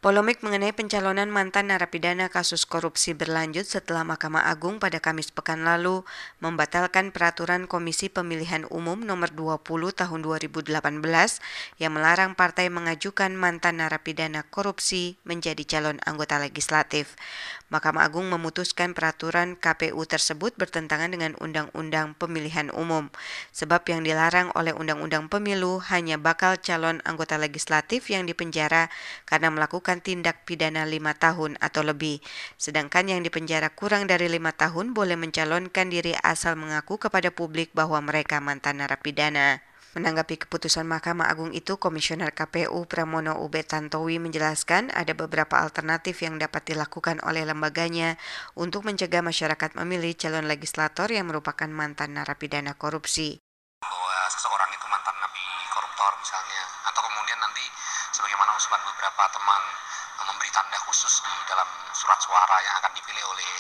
Polemik mengenai pencalonan mantan narapidana kasus korupsi berlanjut setelah Mahkamah Agung pada Kamis pekan lalu membatalkan peraturan Komisi Pemilihan Umum nomor 20 tahun 2018 yang melarang partai mengajukan mantan narapidana korupsi menjadi calon anggota legislatif. Mahkamah Agung memutuskan peraturan KPU tersebut bertentangan dengan Undang-Undang Pemilihan Umum, sebab yang dilarang oleh Undang-Undang Pemilu hanya bakal calon anggota legislatif yang dipenjara karena melakukan tindak pidana 5 tahun atau lebih. Sedangkan yang dipenjara kurang dari 5 tahun boleh mencalonkan diri asal mengaku kepada publik bahwa mereka mantan narapidana. Menanggapi keputusan Mahkamah Agung itu, Komisioner KPU Pramono Ubed Tantowi menjelaskan ada beberapa alternatif yang dapat dilakukan oleh lembaganya untuk mencegah masyarakat memilih calon legislator yang merupakan mantan narapidana korupsi. Bahwa seseorang itu mantan napi koruptor misalnya, atau kemudian nanti sebagaimana usulan beberapa teman memberi tanda khusus di dalam surat suara yang akan dipilih oleh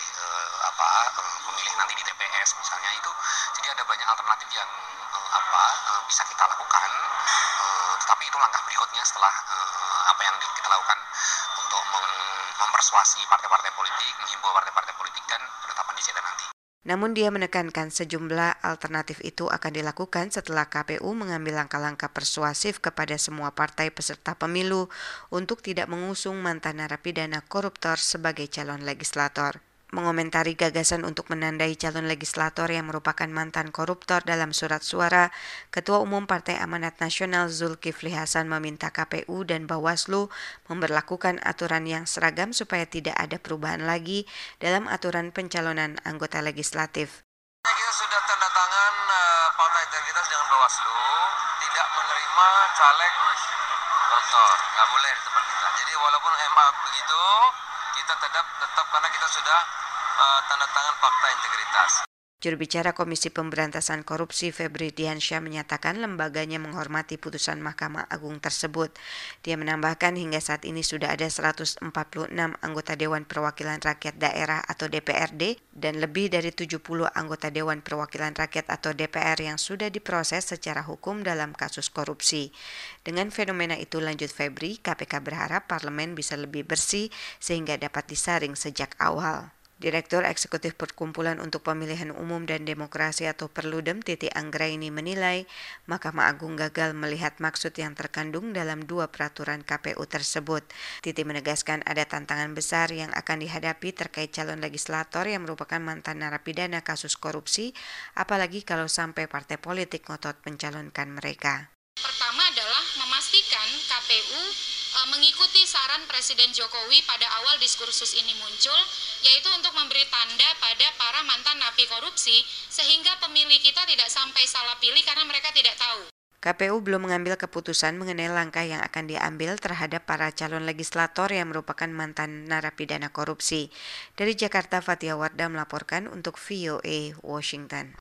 pemilih nanti di TPS misalnya itu. Jadi ada banyak alternatif yang bisa kita lakukan, tetapi itu langkah berikutnya setelah apa yang kita lakukan untuk mempersuasi partai-partai politik, menghimbau partai-partai politik dan penetapan DJK nanti. Namun dia menekankan sejumlah alternatif itu akan dilakukan setelah KPU mengambil langkah-langkah persuasif kepada semua partai peserta pemilu untuk tidak mengusung mantan narapidana koruptor sebagai calon legislator. Mengomentari gagasan untuk menandai calon legislator yang merupakan mantan koruptor dalam surat suara, Ketua Umum Partai Amanat Nasional Zulkifli Hasan meminta KPU dan Bawaslu memberlakukan aturan yang seragam supaya tidak ada perubahan lagi dalam aturan pencalonan anggota legislatif. Kita sudah tanda tangan Fakta Integritas dengan Bawaslu tidak menerima caleg koruptor, nggak boleh di tempat kita. Jadi walaupun MA begitu, kita tetap karena kita sudah tanda tangan Fakta Integritas. Juru bicara Komisi Pemberantasan Korupsi Febri Diansyah menyatakan lembaganya menghormati putusan Mahkamah Agung tersebut. Dia menambahkan hingga saat ini sudah ada 146 anggota Dewan Perwakilan Rakyat Daerah atau DPRD dan lebih dari 70 anggota Dewan Perwakilan Rakyat atau DPR yang sudah diproses secara hukum dalam kasus korupsi. Dengan fenomena itu, lanjut Febri, KPK berharap parlemen bisa lebih bersih sehingga dapat disaring sejak awal. Direktur Eksekutif Perkumpulan untuk Pemilihan Umum dan Demokrasi atau Perludem Titi Anggraini menilai Mahkamah Agung gagal melihat maksud yang terkandung dalam dua peraturan KPU tersebut. Titi menegaskan ada tantangan besar yang akan dihadapi terkait calon legislator yang merupakan mantan narapidana kasus korupsi, apalagi kalau sampai partai politik ngotot mencalonkan mereka. Pertama adalah memastikan KPU mengikuti saran Presiden Jokowi pada awal diskursus ini muncul, yaitu untuk memberi tanda pada para mantan napi korupsi sehingga pemilih kita tidak sampai salah pilih karena mereka tidak tahu. KPU belum mengambil keputusan mengenai langkah yang akan diambil terhadap para calon legislator yang merupakan mantan narapidana korupsi. Dari Jakarta, Fatia Wardah melaporkan untuk VOA Washington.